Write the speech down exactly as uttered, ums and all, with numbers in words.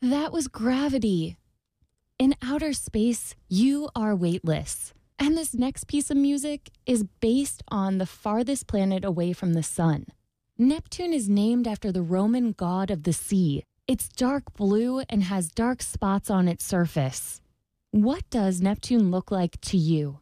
That was Gravity. In outer space, you are weightless. And this next piece of music is based on the farthest planet away from the sun. Neptune is named after the Roman god of the sea. It's dark blue and has dark spots on its surface. What does Neptune look like to you?